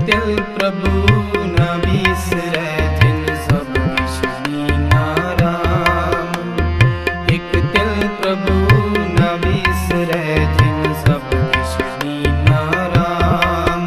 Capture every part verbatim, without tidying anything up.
तिल प्रभु न बिसरै जिन सब किश दीना राम। एक तिल प्रभु न बिसरै जिन सब किश दीना राम।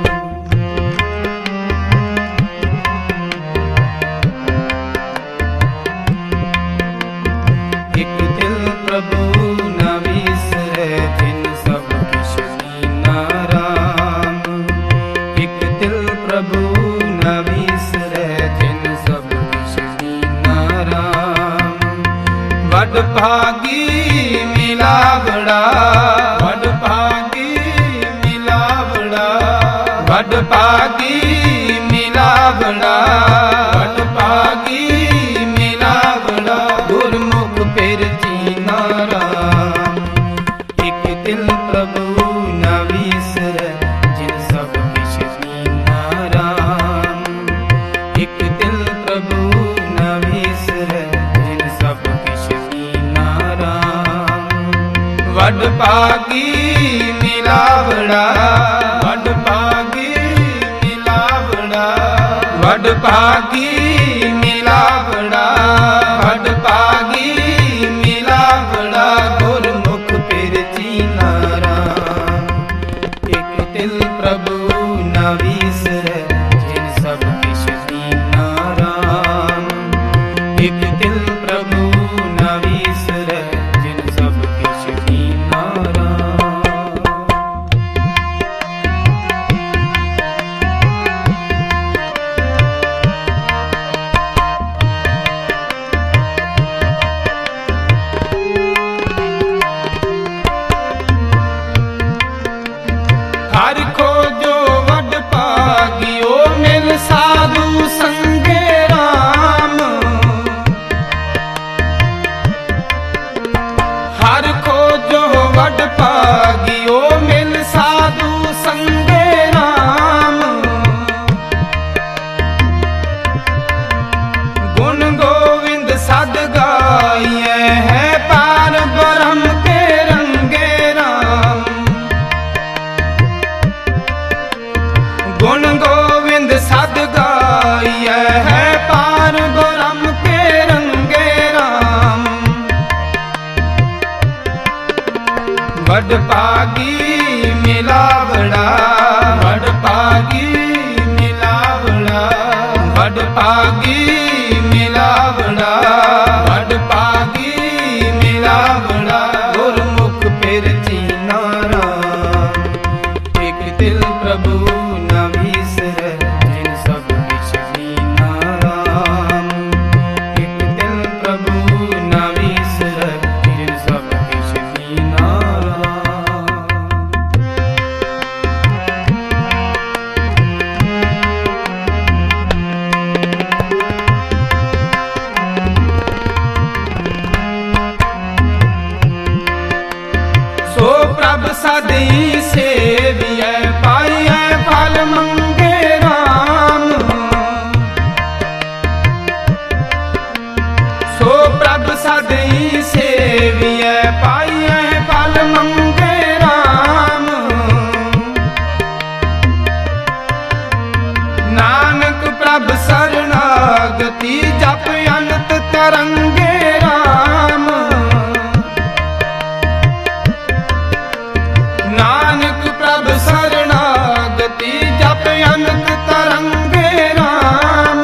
एक तिल प्रभु न बिसरै जिन सब किश दीना राम। एक तिल प्रभु न बिसरै जिन सब किश दीना राम। वड भागी मिलावड़ा, वड भागी मिलावड़ा, वड भागी मिलावड़ा, वड भागी मिलावड़ा। गुरमुख फिर जीना राम। एक तिल प्रभु न बिसरै जिन सब किश दीना राम। एक तिल प्रभु न बिसरै जिन सब किश दीना राम। वड भागी मिलावड़ा, वड भागी मिलावड़ा, वड भागी मिलावड़ा, वड भागी मिलावड़ा। गुरमुख फिर जीना राम। एक तिल प्रभु न बिसरै जिन सब किश दीना राम। एक तिल प्रभु न बिसरै जिन सब किश दीना राम। हर खोजो वड भागियो मिल साधु संगे राम। हर खोजो वड भागियो मिल साधु संगे राम। गुण गोविंद सद गाइए है पार ब्रह्म के रंगे राम। गुण गोविंद सद गाइए है पार ब्रह्म के रंगे राम। वड भागी मिलावड़ा, वड भागी मिलावड़ा, वड भागी मिलावड़ा, वड भागी मिलावड़ा। गुरमुख फिर जीना राम। एक तिल प्रभु न बिसरै जिन सब किश दीना राम। एक तिल प्रभु न बिसरै जिन सब किश दीना राम। सो प्रभ सदी सेवियै पाइयै फल मंगे राम। सो प्रभ सदी सेवियै पाइयै फल मंगे राम। नानक प्रभ शरणागति जप अनंत तरंगे राम। नानक प्रभ शरणागति जप अनंत तरंगे राम।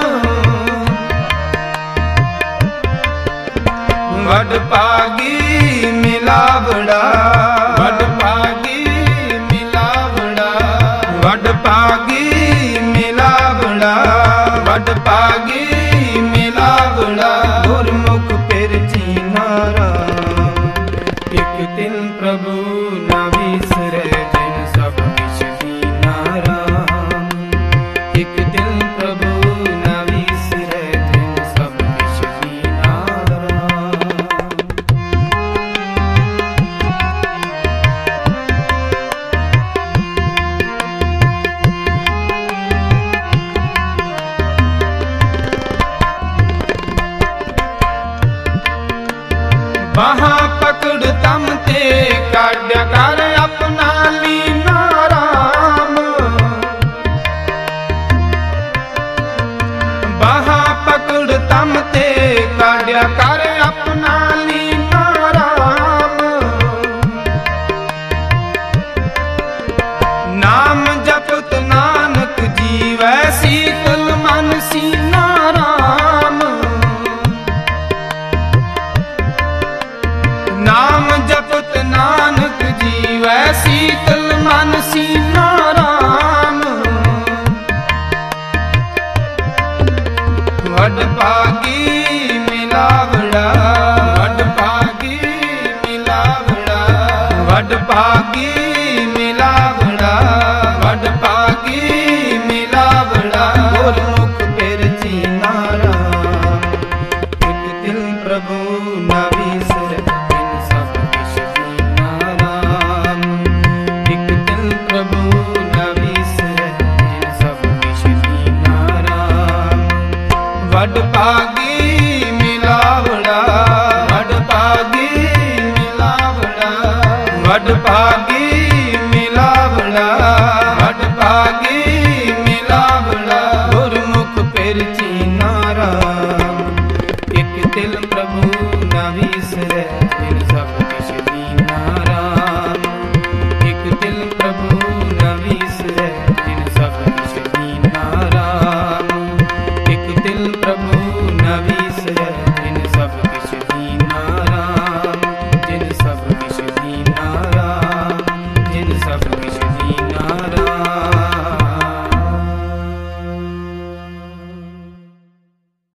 वड भागी मिलावड़ा, वड भागी मिलावड़ा, वड भागी मिलावड़ा, वड भागी मिलावड़ा। गुरमुख फिर जीना राम। एक तिल प्रभु न बिसरै जिन सब किश दीना राम। एक तिल प्रभु न बिसरै जिन सब किश दीना राम। बाहां पकड़ तम ते काढ़ कर अपना वड भागी मिलावड़ा, वड भागी मिलावड़ा। गुरमुख फिर चीना राम, एक दिल प्रभु न विसरै, इन सब विश कीना राम। एक दिल प्रभु न विसरै, इन सब विश कीना राम। वड भागी मिलावड़ा, वड भागी मिलावड़ा, वड भागी